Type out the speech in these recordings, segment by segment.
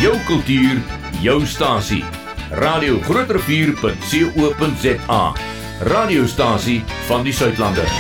Jou kultuur, jou stasie. Radio Groot Rivier.co.za. Radiostasie van die Suidlanders.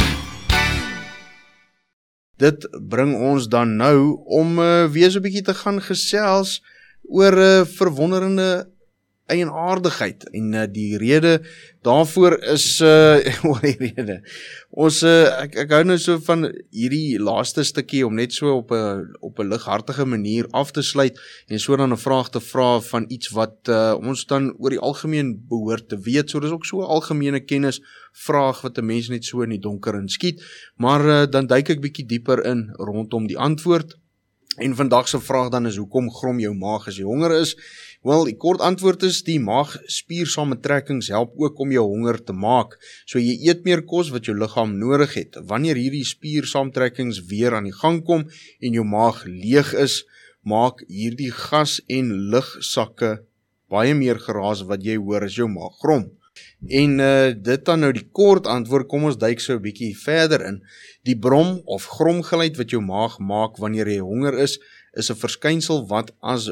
Dit bring ons dan nou om weer so 'n bietjie te gaan gesels oor verwonderende eienaardigheid. En die rede daarvoor is die rede. Ons ek hou nou so van hierdie laaste stukkie om net so op 'n lighartige manier af te sluit en so dan 'n vraag te vra van iets wat ons dan oor die algemeen behoort te weet. So dis ook so 'n algemene kennis vraag wat 'n mens net so in die donker inskiet, maar dan duik ek bietjie dieper in rondom die antwoord. En vandag se vraag dan is: hoekom grom jou maag as jy honger is? Wel, die kort antwoord is: die maagspiersamentrekkings help ook om jou honger te maak. So jy eet meer kos wat jou liggaam nodig het. Wanneer hierdie spiersamentrekkings weer aan die gang kom en jou maag leeg is, maak hierdie gas- en lugsakke baie meer geraas wat jy hoor as jou maag grom. En dit dan nou die kort antwoord. Kom ons duik so 'n bietjie verder in. Die brom of gromgeluid wat jou maag maak wanneer jy honger is 'n verskynsel wat as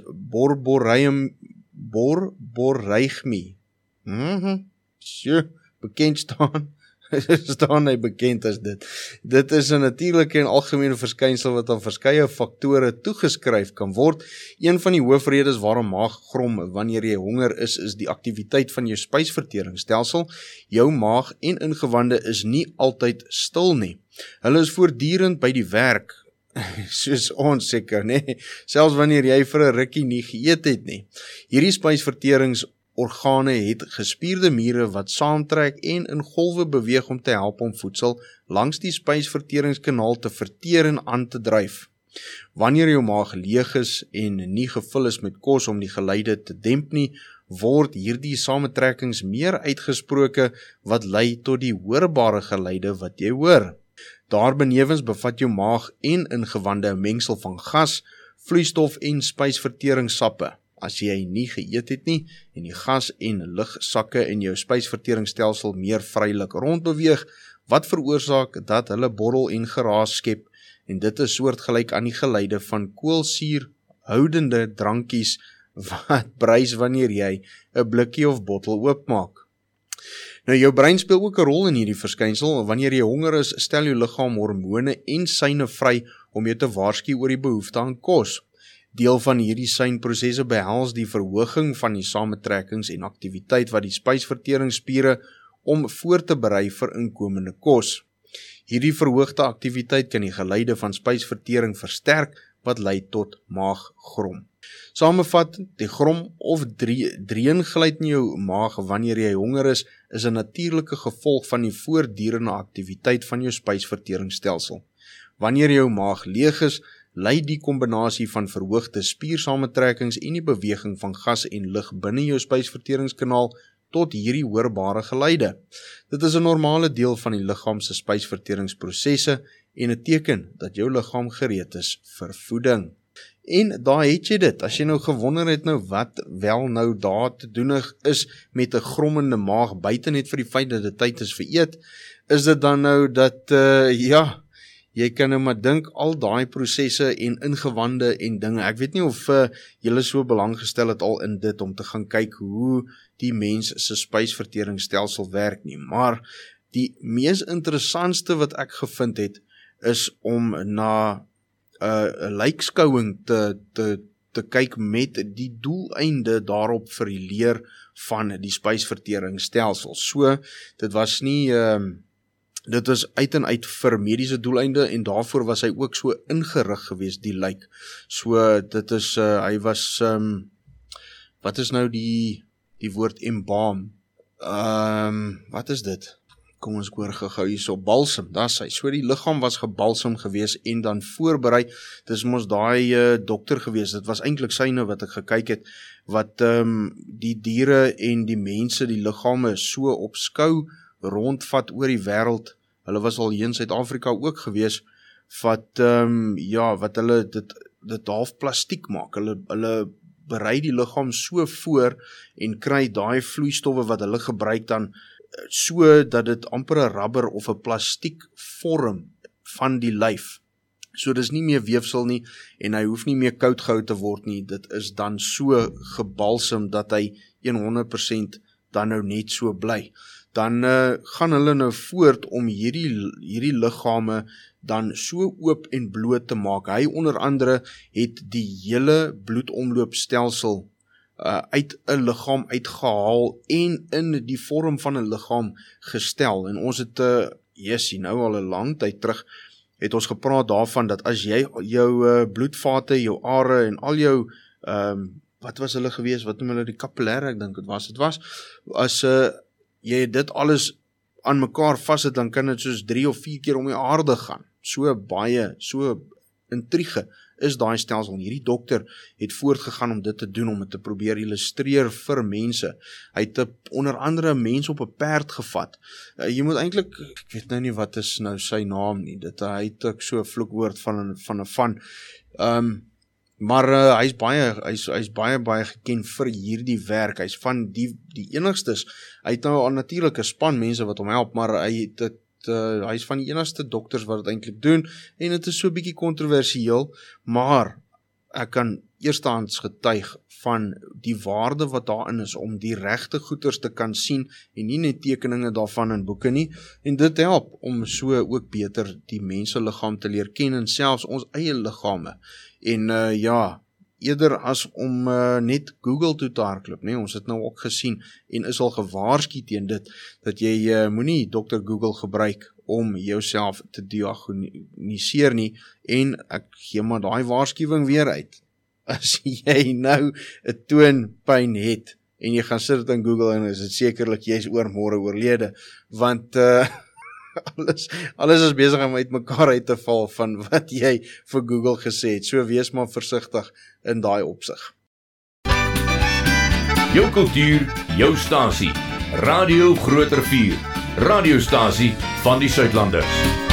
borborygmie bekend staan. Staan hy bekend as dit. Dit is 'n natuurlike en algemene verskynsel wat aan verskeie faktore toegeskryf kan word. Een van die hoofredes waarom maag grom wanneer jy honger is die aktiwiteit van jou spysverteringsstelsel. Jou maag en ingewande is nie altyd stil nie. Hulle is voortdurend by die werk, soos ons seker, nee, selfs wanneer jy vir 'n rukkie nie geëet het nie. Hierdie spysverteringsorgane het gespierde mure wat saamtrek en in golwe beweeg om te help om voedsel langs die spysverteringskanaal te verteer en aan te dryf. Wanneer jou maag leeg is en nie gevul is met kos om die geluide te demp nie, word hierdie samentrekkings meer uitgesproke wat lei tot die hoorbare geluide wat jy hoor. Daarbenewens bevat jou maag en ingewande 'n mengsel van gas, vloeistof en spysverteringssappe. As jy nie geëet het nie en die gas- en lugsakke in jou spysverteringsstelsel meer vrylik rondbeweeg, wat veroorsaak dat hulle borrel en geraas skep, en dit is soortgelyk aan die geluide van koolsuurhoudende drankies wat brys wanneer jy 'n blikkie of bottel oopmaak. Nou, jou brein speel ook 'n rol in hierdie verskynsel. Wanneer jy honger is, stel jou liggaam hormone en seine vry om jou te waarsku oor die behoefte aan kos. Deel van hierdie seinprosesse behels die verhoging van die samentrekkings en aktiwiteit wat die spysverteringsspiere om voor te berei vir inkomende kos. Hierdie verhoogde aktiwiteit kan die geluide van spysvertering versterk wat lei tot maaggrom. Samevat, die grom of dreungeluid in jou maag wanneer jy honger is 'n natuurlike gevolg van die voortdurende aktiwiteit van jou spysverteringsstelsel. Wanneer jou maag leeg is, lei die kombinasie van verhoogde spiersamentrekkings en die beweging van gas en lug binne jou spysverteringskanaal tot hierdie hoorbare geluide. Dit is 'n normale deel van die liggaam se spysverteringsprosesse en 'n teken dat jou liggaam gereed is vir voeding. En daar het jy dit. As jy nou gewonder het nou wat wel nou daar te doen is met 'n grommende maag, buite net vir die feit dat dit tyd is vir eet, is dit dan nou dat jy kan nou maar dink al daai prosesse en ingewande en dinge. Ek weet nie of julle so belang gestel het al in dit om te gaan kyk hoe die mens se spysverteringsstelsel werk nie, maar die mees interessantste wat ek gevind het is om na 'n lijkskouing te kyk met die doeleinde daarop vir die leer van die spysverteringsstelsel. So, dit was nie dit was uit en uit vir mediese doeleinde en daarvoor was hy ook so ingerig geweest, die lijk. So, dit is, hy was, wat is nou die woord embalm? Wat is dit? Kom ons hoor gou hierso, balsem, dis hy. So die liggaam was gebalsem gewees en dan voorberei. Dis mos daai dokter gewees. Dit was eintlik syne wat ek gekyk het, wat die diere en die mense, die liggame so op skou rondvat oor die wêreld. Hulle was al hier in Suid-Afrika ook gewees, wat wat hulle dit half plastiek maak. Hulle berei die liggaam so voor en kry daai vloeistowwe wat hulle gebruik dan so dat dit amper 'n rubber of 'n plastiek vorm van die lyf. So dis nie meer weefsel nie en hy hoef nie meer koud gehou te word nie. Dit is dan so gebalsem dat hy 100% dan nou net so bly. Dan gaan hulle nou voort om hierdie liggame dan so oop en bloot te maak. Hy onder andere het die hele bloedomloopstelsel uit 'n liggaam uitgehaal en in die vorm van 'n liggaam gestel. En ons het nou al 'n lang tyd terug het ons gepraat daarvan dat as jy jou bloedvate, jou are en al jou wat was hulle gewees, wat noem hulle die kapillêre, ek dink dit was, as jy dit alles aan mekaar vas het, dan kan dit soos 3 of 4 keer om die aarde gaan. So intrige is daai stelsel. Hierdie dokter het voortgegaan om dit te doen, om dit te probeer illustreer vir mense. Hy het onder andere 'n mens op 'n perd gevat. Jy moet eintlik, ek weet nou nie wat is nou sy naam nie, hy het ook so 'n vloekwoord van 'n maar hy's baie geken vir hierdie werk. Hy's van die enigstes. Hy het nou natuurlik 'n span mense wat hom help, maar hy's van die enigste dokters wat dit eintlik doen, en dit is so 'n bietjie kontroversieel, maar ek kan eerstehands getuig van die waarde wat daarin is om die regte goeters te kan sien en nie net tekeninge daarvan in boeke nie, en dit help om so ook beter die menseliggaam te leer ken en selfs ons eie liggame. En eerder as om net Google toe te hardloop, nee, ons het nou ook gesien en is al gewaarsku teen dit, dat jy moenie Dr. Google gebruik om jouself te diagnoseer nie, en ek gee maar daai waarskuwing weer uit. As jy nou 'n toonpyn het, en jy gaan sit in Google en is dit sekerlik jy's oormôre oorlede, want alles is besig om uitmekaar uit te val van wat jy vir Google gesê het. So wees maar versigtig in daai opsig. Jou kultuur, jou stasie. Radio Groot Rivier. Radiostasie van die Suidlanders.